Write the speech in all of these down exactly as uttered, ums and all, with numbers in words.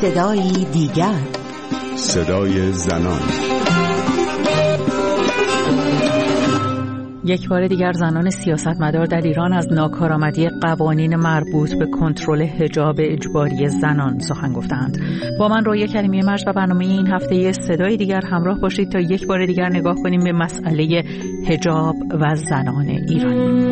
صدایی دیگر، صدای زنان. یک بار دیگر زنان سیاستمدار در ایران از ناکارآمدی قوانین مربوط به کنترل حجاب اجباری زنان سخن گفتند. با من رویا کریمی مرج و برنامه این هفته صدای دیگر همراه باشید تا یک بار دیگر نگاه کنیم به مسئله حجاب و زنان ایرانی.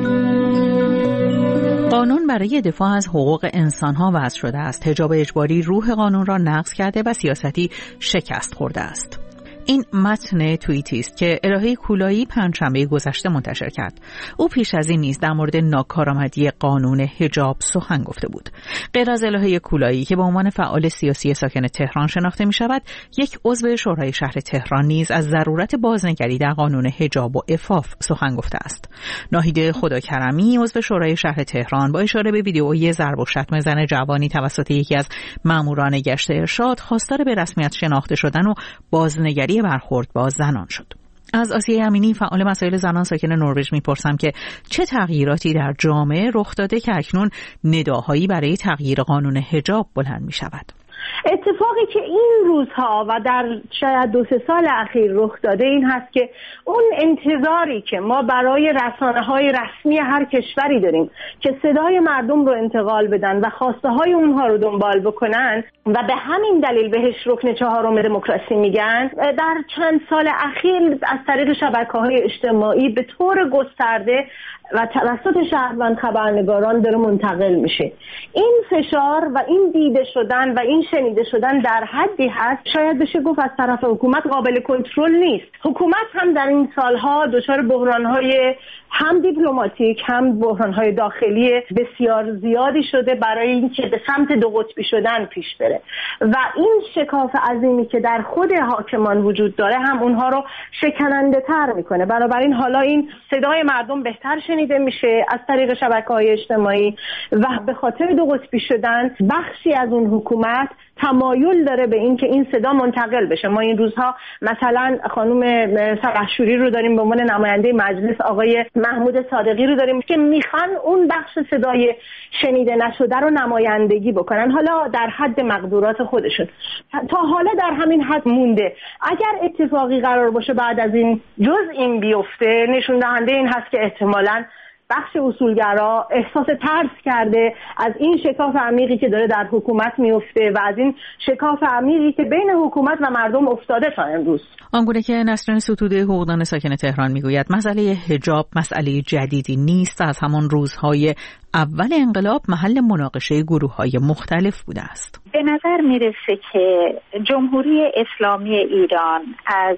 قانون برای دفاع از حقوق انسان‌ها وضع شده است. حجاب اجباری روح قانون را نقض کرده و سیاستی شکست خورده است. این متن توییتی است که الهه کولایی پنجشنبه گذشته منتشر کرد. او پیش از این نیز در مورد ناکارآمدی قانون حجاب سخن گفته بود. غیر از الهه کولایی که به عنوان فعال سیاسی ساکن تهران شناخته می شود، یک عضو شورای شهر تهران نیز از ضرورت بازنگری در قانون حجاب و عفاف سخن گفته است. ناهید خداکرمی عضو شورای شهر تهران با اشاره به ویدئویی ضرب و شتم زن جوانی توسط یکی از ماموران گشت ارشاد خواستار به رسمیت شناخته شدن و بازنگری برخورد با زنان شد. از آسیه امینی فعال مسائل زنان ساکن نروژ میپرسم که چه تغییراتی در جامعه رخ داده که اکنون نداهایی برای تغییر قانون حجاب بلند میشود. اتفاقی که این روزها و در شاید دو سه سال اخیر رخ داده این هست که اون انتظاری که ما برای رسانه‌های رسمی هر کشوری داریم که صدای مردم رو انتقال بدن و خواسته های اونها رو دنبال بکنن و به همین دلیل بهش رکن چهارم دموکراسی میگن، در چند سال اخیر از طریق شبکه‌های اجتماعی به طور گسترده و توسط شهروند خبرنگاران داره منتقل میشه. این فشار و این دیده شدن و این شنیده شدن در حدی هست شاید بشه گفت از طرف حکومت قابل کنترل نیست. حکومت هم در این سالها دچار بحران‌های هم دیپلماتیک هم بحران‌های داخلی بسیار زیادی شده برای اینکه به سمت دو قطبی شدن پیش بره و این شکاف عظیمی که در خود حاکمان وجود داره هم اونها رو شکننده تر میکنه. بنابراین حالا این صدای مردم بهتر شنیده میشه از طریق شبکه‌های اجتماعی و به خاطر دو قطبی شدن بخشی از اون حکومت تمایل داره به این که این صدا منتقل بشه. ما این روزها مثلا خانم سرخشوری رو داریم به عنوان نماینده مجلس، آقای محمود صادقی رو داریم که میخوان اون بخش صدای شنیده نشده رو نمایندگی بکنن، حالا در حد مقدورات خودشون. تا حالا در همین حد مونده. اگر اتفاقی قرار باشه بعد از این جز این بیفته، نشون دهنده این هست که احتمالاً بخش اصولگرا احساس ترس کرده از این شکاف عمیقی که داره در حکومت میفته و از این شکاف عمیقی که بین حکومت و مردم افتاده تا امروز. آنگونه که نسرین ستوده حقوقدان ساکن تهران میگوید مسئله حجاب مسئله جدیدی نیست، از همان روزهای اول انقلاب محل مناقشه گروه‌های مختلف بوده است. به نظر میرسه که جمهوری اسلامی ایران از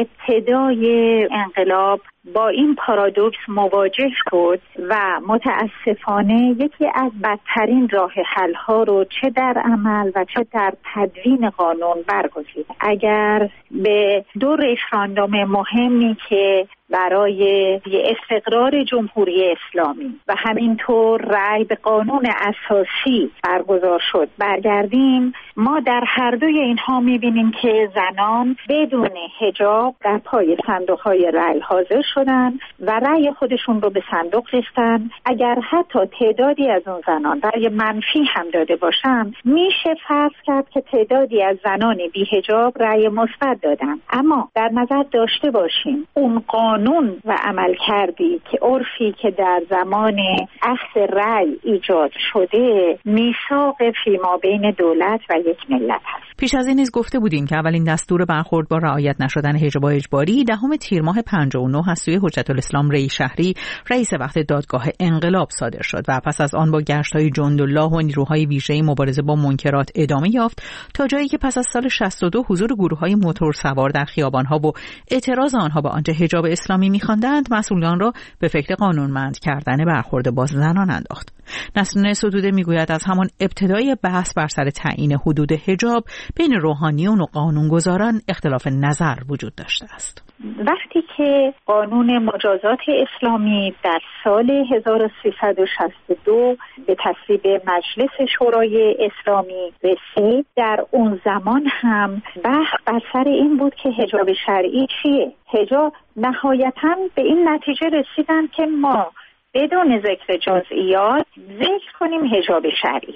ابتدای انقلاب با این پارادوکس مواجه شد و متاسفانه یکی از بدترین راه حل‌ها رو چه در عمل و چه در تدوین قانون برگزید. اگر به دو رفراندوم مهمی که برای استقرار جمهوری اسلامی و همینطور رأی به قانون اساسی برگزار شد برگردیم، ما در هر دوی اینها می‌بینیم که زنان بدون حجاب در پای صندوق‌های رأی حاضر شدن و رأی خودشون رو به صندوق ریختن. اگر حتی تعدادی از اون زنان رأی منفی هم داده باشن، میشه فرض کرد که تعدادی از زنان بی حجاب رأی مثبت دادن. اما در نظر داشته باشیم اون قانون و عمل کردی که عرفی که در زمان اخذ رأی ایجاد شده میثاق فیما بین دولت و یک ملت هست. پیش از این نیز گفته بودیم که اولین دستور برخورد با رعایت نشدن حجاب اجباری دهم تیر ماه پنجاه و نه از سوی حجت الاسلام ری شهری رئیس وقت دادگاه انقلاب صادر شد و پس از آن با گشت‌های جندالله و نیروهای ویژه مبارزه با منکرات ادامه یافت تا جایی که پس از سال شصت و دو حضور گروه‌های موتور سوار در خیابان‌ها و اعتراض آنها به آنچه حجاب اسلامی می‌خواندند مسئولان را به فکر قانونمند کردن برخورد با زنان انداخت. نسرین ستوده میگوید از همان ابتدای بحث بر سر تعیین حدود حجاب بین روحانیون و قانونگذاران اختلاف نظر وجود داشته است. وقتی که قانون مجازات اسلامی در سال هزار و سیصد و شصت و دو به تصویب مجلس شورای اسلامی رسید، در اون زمان هم بحث بر سر این بود که حجاب شرعی چیه. حجاب نهایتاً به این نتیجه رسیدن که ما بدون ذکر جزئیات ذکر کنیم حجاب شرعی.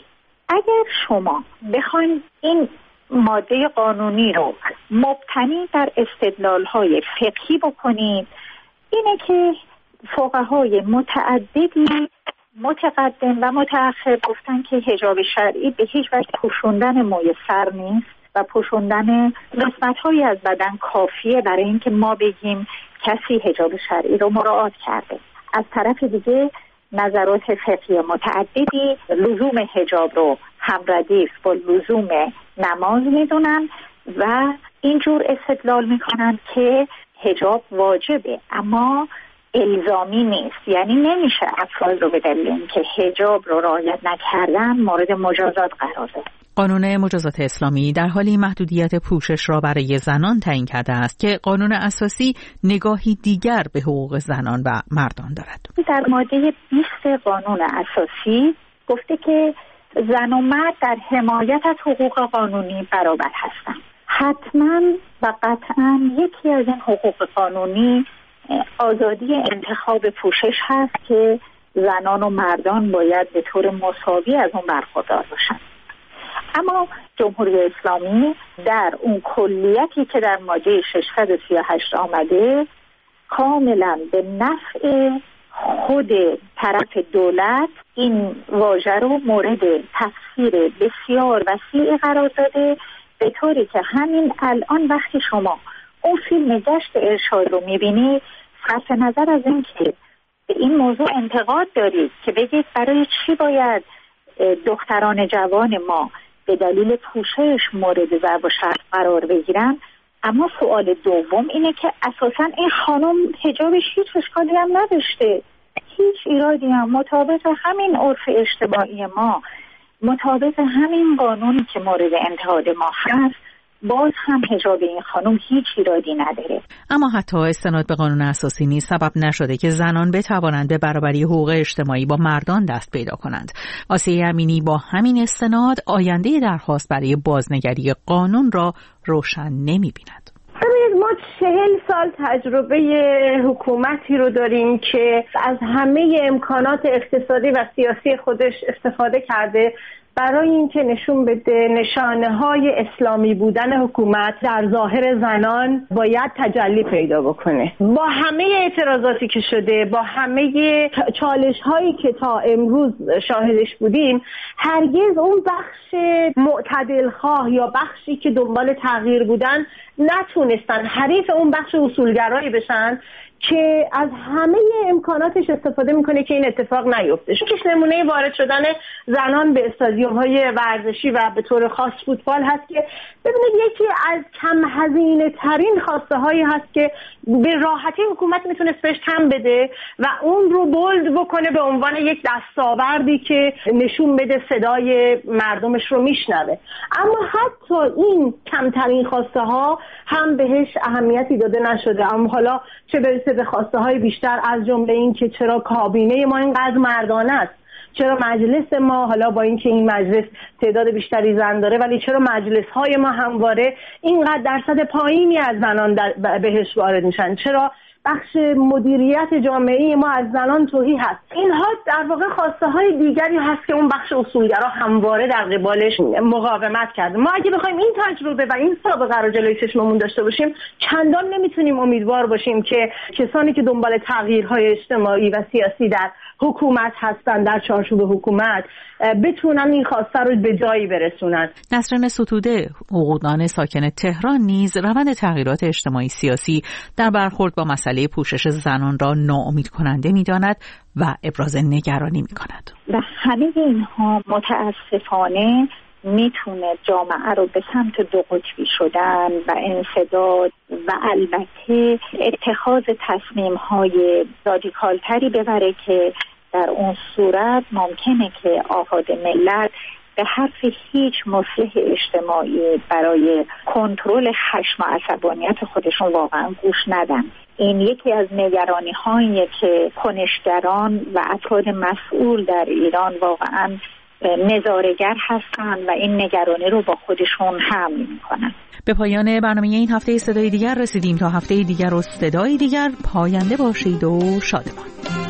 اگر شما بخواید این ماده قانونی رو مبتنی در استدلال‌های فقهی بکنید، اینه که فقهای متعددی متقدم و متأخر گفتن که حجاب شرعی به هیچ وجه پوشوندن موی سر نیست و پوشوندن قسمت‌هایی از بدن کافیه برای اینکه ما بگیم کسی حجاب شرعی رو مراعات کرده. از طرف دیگه نظرات فقهی متعددی لزوم حجاب رو همردیف با لزوم نماز میدونن و اینجور استدلال میکنن که حجاب واجبه اما الزامی نیست، یعنی نمیشه افراد رو به دلیل اینکه حجاب رو رعایت نکردن مورد مجازات قرار داد. قانون مجازات اسلامی در حالی محدودیت پوشش را برای زنان تعیین کرده است که قانون اساسی نگاهی دیگر به حقوق زنان و مردان دارد. در ماده بیست قانون اساسی گفته که زن و مرد در حمایت از حقوق قانونی برابر هستند. حتما و قطعا یکی از این حقوق قانونی آزادی انتخاب پوشش هست که زنان و مردان باید به طور مساوی از اون برخوردار باشند. اما جمهوری اسلامی در اون کلیتی که در ماده ششصد و سی و هشت آمده کاملا به نفع خود طرف دولت این واژه رو مورد تفسیر بسیار وسیعی قرار داده، به طوری که همین الان وقتی شما اون فیلم گشت ارشاد رو میبینید، صرف نظر از این که به این موضوع انتقاد دارید که بگید برای چی باید دختران جوان ما به دلیل پوشش مورد ضرب و شرم قرار بگیرن، اما سوال دوم اینه که اساساً این خانم حجابش هیچ اشکالی هم نداشته، هیچ ایرادی هم مطابق همین عرف اجتماعی ما، مطابق همین قانونی که مورد انتقاد ما هست، باز هم حجاب این خانم هیچ ایرادی نداره. اما حتی استناد به قانون اساسی نیز سبب نشده که زنان بتوانند به برابری حقوق اجتماعی با مردان دست پیدا کنند. آسیه امینی با همین استناد آینده درخواست برای بازنگری قانون را روشن نمی‌بیند. ببینید ما چهل سال تجربه حکومتی رو داریم که از همه امکانات اقتصادی و سیاسی خودش استفاده کرده برای اینکه نشون بده نشانه‌های اسلامی بودن حکومت در ظاهر زنان باید تجلی پیدا بکنه. با همه اعتراضاتی که شده، با همه چالش‌هایی که تا امروز شاهدش بودیم، هرگز اون بخش معتدلخواه یا بخشی که دنبال تغییر بودن نتونستن حریف اون بخش اصولگرایی بشن که از همه امکاناتش استفاده میکنه که این اتفاق نیفته. شکش نمونه وارد شدن زنان به استادیوم‌های ورزشی و به طور خاص فوتبال هست که ببینید یکی از کم هزینه ترین خواسته هایی هست که به راحتی حکومت میتونست بهش کم بده و اون رو بولد بکنه به عنوان یک دستاوردی که نشون بده صدای مردمش رو میشنوه. اما حتی این کمترین خواسته ها هم بهش اهمیتی داده نشده. اما حالا چه برسه به خواسته های بیشتر، از جمله این که چرا کابینه ما اینقدر مردانه است، چرا مجلس ما حالا با اینکه این مجلس تعداد بیشتری زن داره ولی چرا مجلس های ما همواره اینقدر درصد پایینی از زنان در بهش وارد میشن، چرا بخش مدیریت جامعه ما از زنان توهی هست. اینها در واقع خواسته های دیگری هست که اون بخش اصولگرا همواره در قبالش مقاومت کرده. ما اگه بخوایم این تجربه و این سابقه رو جلوی چشممون داشته باشیم، چندان نمیتونیم امیدوار باشیم که کسانی که دنبال تغییرهای اجتماعی و سیاسی در حکومت هستن، در چارچوب حکومت، بتونن این خواسته رو به جایی برسونن. نسرین ستوده، حقوقدان ساکن تهران، نیز روند تغییرات اجتماعی سیاسی در برخورد با مسئله پوشش زنان را ناامید کننده می‌داند و ابراز نگرانی می‌کند. و همه اینها متاسفانه میتونه جامعه رو به سمت دو قطبی شدن و انسداد و البته اتخاذ تصمیم‌های رادیکال‌تری ببره که در اون صورت ممکنه که آفاد ملت به حرف هیچ مصلح اجتماعی برای کنترل خشم و عصبانیت خودشون واقعا گوش ندن. این یکی از نگرانی هاییه که کنشگران و افراد مسئول در ایران واقعا نظاره‌گر هستن و این نگرانی رو با خودشون حمل میکنن. به پایان برنامه این هفته صدای دیگر رسیدیم. تا هفته دیگر و صدای دیگر، پاینده باشید و شادمان.